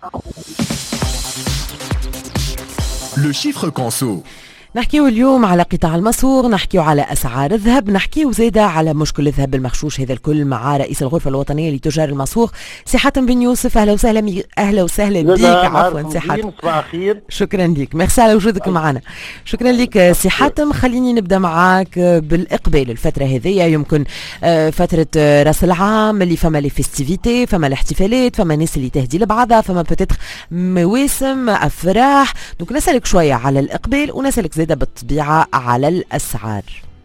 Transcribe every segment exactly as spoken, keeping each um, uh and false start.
لو شيفر كونسو. نحكيو اليوم على قطاع المصور، نحكيو على أسعار الذهب، نحكيو زيادة على مشكل الذهب المغشوش. هذا الكل مع رئيس الغرفة الوطنية لتجار المصور سي حاتم بن يوسف. أهلا وسهلا مي... أهلا وسهلا بك. عفوا سي حاتم، صباح الخير. شكرا لك، ميرسي على وجودك معنا. شكرا لك سي حاتم. خليني نبدأ معاك بالإقبال. الفترة هذه يمكن فترة رأس العام اللي فما لي فيستيفيتي، فما الاحتفالات، فما ناس اللي تهدي لبعضها، فما بتتخ مواسم أفراح. دونك نسألك شوية على الإقبال ونسألك زيادة بالطبيعة على الأسعار.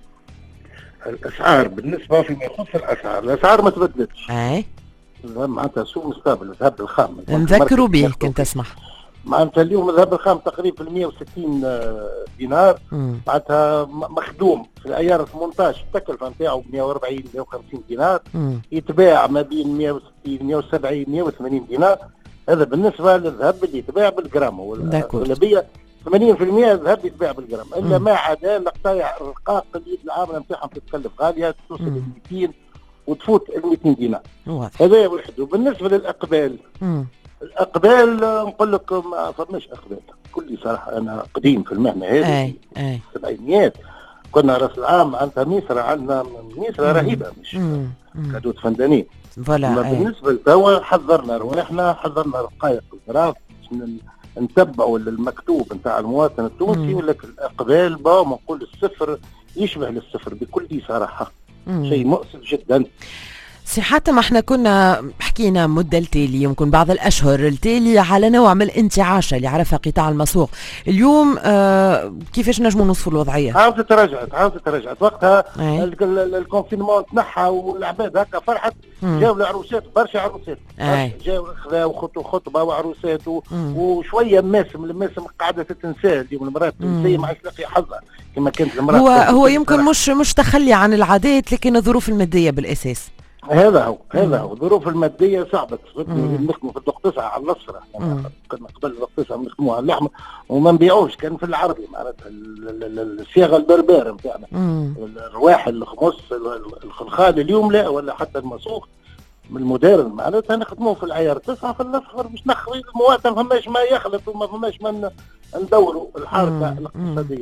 الأسعار بالنسبة فيما يخص الأسعار، الأسعار ما تبدلتش. أي معناتها سوق مستقبل الذهب الخام نذكروا به كنت أسمح. معناتها اليوم الذهب الخام تقريبا في مئة وستين دينار، معناتها مخدوم في الأيار ثمانية عشر التكلفة نتاعو مئة وأربعين مئة وخمسين دينار، يتباع ما بين مئة وستين مئة وسبعين مئة وثمانين دينار. هذا بالنسبة للذهب اللي يتباع بالجرام، والأغلبية ثمانين بالمئة الذهب يتباع بالجرام، الا ما عدا القطايع الرقاق اللي العامله نتاعهم تتكلف غاليه توصل ل مئتين وتفوت ال مئتين دينار. هذا واحد. وبالنسبه للاقبال، مم. الاقبال نقول لك ما فماش اقبال كل صراحه. انا قديم في المهنه هذه في السبعينيات، كنا راس العام عندنا ميسره، عندنا ميسره رهيبه، مش كادوت فندانين. اما بالنسبه لتوا حذرنا رواحنا، حذرنا رقائق الغراف، نتبعوا المكتوب نتاع المواطن التونسي. ولكن الاقبال با نقول الصفر يشبه للصفر بكل صراحه، شيء مؤسف جدا. سي حاتم، احنا كنا حكينا مدة التالي يمكن بعض الأشهر التالي على نوع من الانتعاشة اللي عرفها قطاع المسوق. اليوم آه كيفاش نجموا نوصفوا الوضعية؟ عاودت تراجعت عاودت تراجعت وقتها الكونفينمون تنحى والعباد هكا فرحت، جاو العروسات برشا عروسات، جاو خذاو خطوا خطبة وعروسات وشوية ماسم الماسم قاعدة تتنسى اليوم. المرأة زي ما عادش تلاقي حظها كما كانت المرأة. هو هو يمكن مش مش تخلي عن العادات، لكن الظروف المادية بالأساس. هذا هو هذا هو الظروف الماديه صعبه. نخدموا في الدق تسعه على الاصفر، احنا كنا قبل الدق تسعه نخدموا على اللحم وما نبيعوش، كان في العربي معناتها الصياغه البربر نتاعنا، الرواح الخمص الخلخال. اليوم لا، ولا حتى المسوق من المودرن معناتها نخدموه في العيار تسعه في الاصفر باش نخوي المواطن فماش ما يخلط وما فماش ما ندوروا الحركه الاقتصاديه.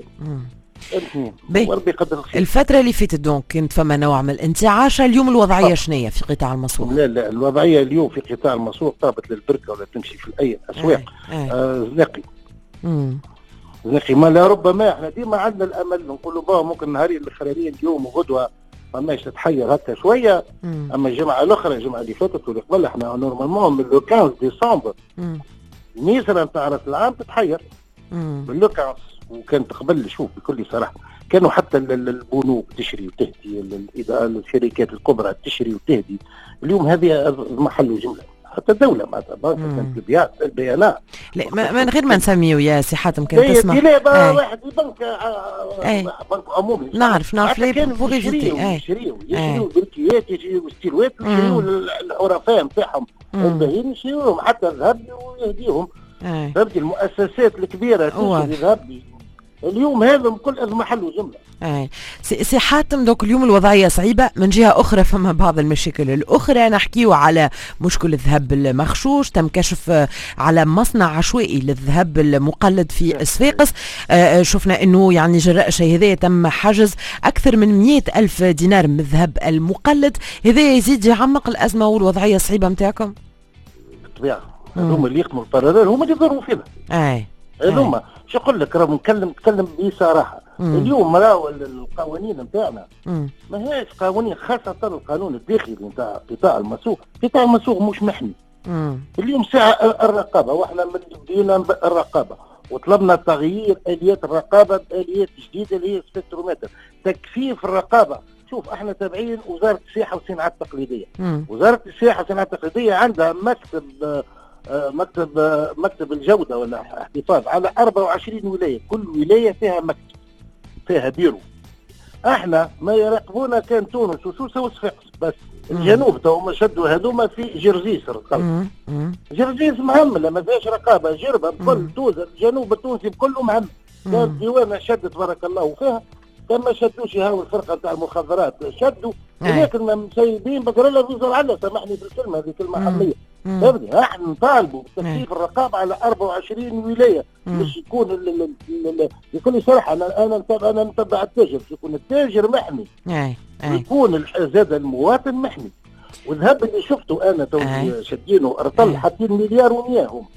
الفترة اللي فاتت دونك كنت فما نوع من الانتعاشة. اليوم الوضعية شنية في قطاع المسوق؟ لا لا الوضعية اليوم في قطاع المسوق طابت للبركة ولا تمشي في أي أسواق. آه زنقي زنقي ما لربما احنا ديما عندنا الأمل نقولوا باه ممكن نهارين الأخرين اليوم وغدوة فماش تتحير هكا شوية. مم. أما الجمعة الأخرى الجمعة اللي فاتت واللي قبل احنا نورمالمون من لو خمسة ديسمبر الميسرة نتاع راس العام تتحير من لو خمسة. وكانت قبل شوف بكل صراحه كانوا حتى البنوك تشري وتهدي، الشركات الكبرى تشري وتهدي. اليوم هذه محل جمله، حتى الدوله معناتها كانت البيانات البيانات لا ما من غير ما نسميه يا سي حاتم كان تسمع لا واحد بنك بنك عمومي نعرف نعرف لي بوغ يشريوا يشريوا يشريوا بركيات يشريوا ستيلوات يشريوا العرفاء نتاعهم الباهيين يشريوهم حتى الذهب ويهديهم. فهمتي المؤسسات الكبيره تشري الذهب اليوم هذا كل أزمة حل وجملة. اي سي حاتم، دوك اليوم الوضعية صعيبة. من جهة أخرى فما بعض المشاكل الأخرى، نحكيو على مشكل الذهب المغشوش. تم كشف على مصنع عشوائي للذهب المقلد في صفاقس. آه شفنا أنه يعني جراء الشيء هذا تم حجز أكثر من مئة ألف دينار من الذهب المقلد. هذا يزيد يعمق الأزمة والوضعية الصعيبة متاعكم؟ بالطبيعة هما اللي يخدموا القرارات هما اللي يضروا فينا. اي هذوما شو نقول لك، راه نتكلم نتكلم بصراحه. اليوم راهو القوانين نتاعنا ما هيش قوانين، خاصه القانون الداخلي نتاع قطاع المسوق. قطاع المسوق مش محمي. مم. اليوم ساعه الرقابه، واحنا من بدينا الرقابه وطلبنا تغيير اليات الرقابه باليات جديده اللي هي سبكترومتر تكثيف الرقابه. شوف احنا تابعين وزاره السياحه والصناعات التقليديه. مم. وزاره السياحه والصناعات التقليديه عندها مكتب مكتب مكتب الجودة ولا احتفاظ على أربعة وعشرين ولاية، كل ولاية فيها مكتب فيها بيرو. احنا ما يراقبونا كان تونس وسوسة وصفاقس بس. الجنوب تو ما شدوا هذوما في جرجيس القلب. جرجيس مهملة ما فيهاش رقابة، جربة بكل توزر الجنوب التونسي بكله مهمل. كانت ديوانة شدت تبارك الله فيها، كان ما شدوش هاو الفرقة تاع المخدرات شدوا، ولكن مسيبين بكر الله بيزر على سامحني في الكلمة هذه كلمة حمية. فهمتني؟ احنا نطالبوا بتكثيف الرقابه على أربعة وعشرين ولايه باش يكون بكل صراحه انا انا نتبع انا نتبع التاجر، يكون التاجر محمي ويكون زاد المواطن محمي. والذهب اللي شفته انا تو شادينه ارطل حاطين مليار ومية هم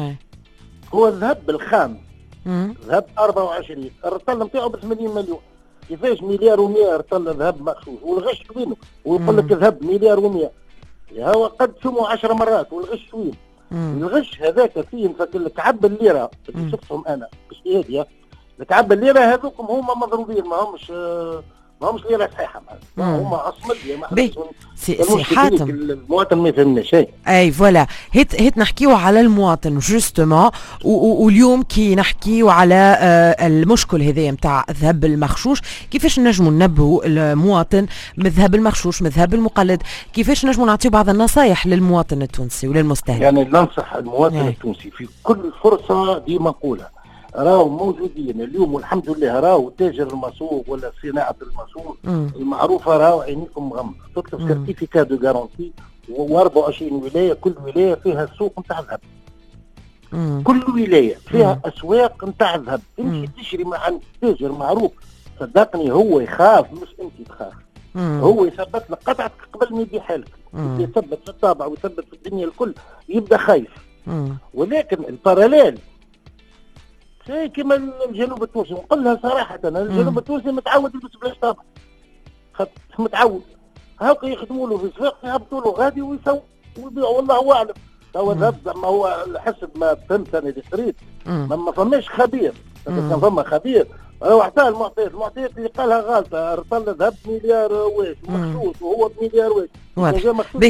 هو الذهب الخام، ذهب أربعة وعشرين الرطل نتاعو ب ثمانين مليون. كيفاش مليار ومية ارطل ذهب مغشوش والغش وينه؟ ويقول لك الذهب مليار ومية، هو قد سمو عشر مرات والغش وين؟ الغش هذاك فيه نفكر لك عب الليره اللي شفتهم انا باجتهادي، الكعب الليره هذوكم هما مضروبين، ما همش ما همش ليره صحيحه، هما عصمديه ما سي سي حاتم المواطن ما يفهمنا شيء. اي فوالا هيت هيت نحكيو على المواطن جوستومون، واليوم كي نحكيو على آه المشكل هذايا نتاع الذهب المغشوش، كيفاش نجموا ننبهوا المواطن من الذهب المغشوش من الذهب المقلد، كيفاش نجموا نعطيو بعض النصائح للمواطن التونسي وللمستهلك؟ يعني ننصح المواطن أي. التونسي في كل فرصه ديما نقولها راهو موجودين اليوم والحمد لله، راهو تاجر المسوق ولا صناعه المسوق المعروفه راهو عينيكم مغمضه، تطلب سيرتيفيكا دو جارونتي وأربعة وعشرين ولايه، كل ولايه فيها سوق نتاع الذهب، كل ولايه فيها مم. اسواق نتاع الذهب، تمشي تشري مع تاجر معروف صدقني هو يخاف مش انت تخاف، مم. هو يثبت لك قطعتك قبل ما يبيعها لك، يثبت في الطابع ويثبت في الدنيا الكل يبدا خايف. مم. ولكن الباراليل زي كما الجنوب التونسي، نقول لها صراحة أنا الجنوب التونسي متعود يلبس بلاش طابع، متعود هاكا يخدموا له في السواق يهبطوا له غادي ويسووا ويبيعوا والله أعلم. هو الذهب زعما هو حسب ما فهمت أنا اللي قريت ما فماش خبير، كان فما خبير راهو حتى المعطيات المعطيات اللي قالها غالطة رطل ذهب مليار واش مخشوش وهو بمليار واش.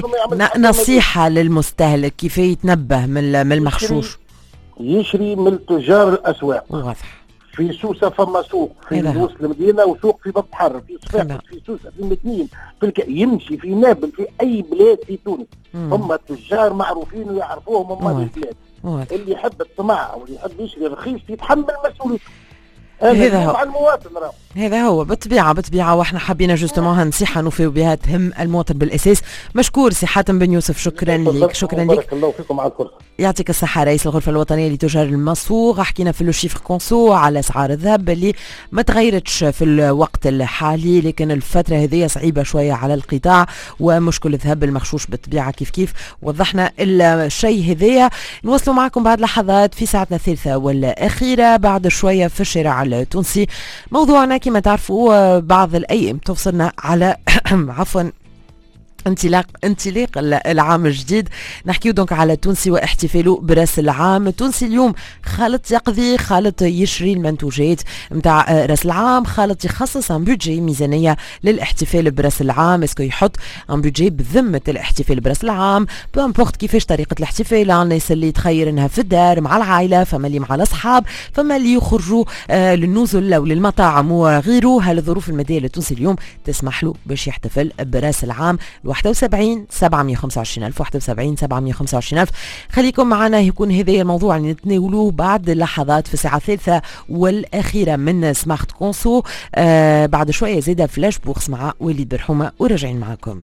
نصيحة للمستهلك كيف يتنبه من المخشوش؟ يشري من تجار الاسواق واضح. في سوسه فما سوق في وسط المدينه وسوق في باب الحر في صفاقس في سوسه في المتنين في الك... يمشي في نابل في اي بلاد في تونس هم تجار معروفين ويعرفوهم هم البلاد. اللي يحب الطمع او اللي يحب يشري رخيص يتحمل مسؤوليته. هذا هو المواطن راه هذا هو بالطبيعه بالطبيعه واحنا حابين جوستومون هالنصيحه نوفيو بها تهم المواطن بالاساس. مشكور سي حاتم بن يوسف، شكرا لك شكرا لك بارك الله فيكم على الفرصه. يعطيك الصحه. رئيس الغرفه الوطنيه لتجار المصوغ، حكينا في لو شيفر كونسو على اسعار الذهب اللي ما تغيرتش في الوقت الحالي، لكن الفتره هذه صعيبه شويه على القطاع ومشكل الذهب المغشوش بالطبيعه كيف كيف وضحنا الشيء هذايا. نواصلوا معكم بعد لحظات في ساعتنا الثالثه والاخيره بعد شويه في الشارع التونسي. موضوعنا كما تعرفوا بعض الايام توصلنا على عفوا انطلاق انطلاق العام الجديد، نحكيو دونك على التونسي واحتفاله براس العام. التونسي اليوم خالط يقضي خالط يشري المنتوجات نتاع راس العام، خالط يخصص ان بودجي ميزانيه للاحتفال براس العام، اسكو يحط ان بودجي بذمه الاحتفال براس العام، بو امبورت كيفاش طريقه الاحتفال. الناس اللي تخير انها في الدار مع العائله، فما اللي مع الاصحاب، فما اللي يخرجوا آه للنزل او للمطاعم وغيره. هالظروف الماديه التونسي اليوم تسمح له باش يحتفل براس العام. واحد وسبعين سبعمية وخمسة وعشرين ألف واحد وسبعين سبعمية وخمسة وعشرين ألف. خليكم معنا، يكون هذا الموضوع اللي نتناولوه بعد لحظات في الساعة الثالثة والأخيرة من سمارت كونسو. آه بعد شوية زيادة فلاش بوكس مع وليد برحومة وراجعين معكم.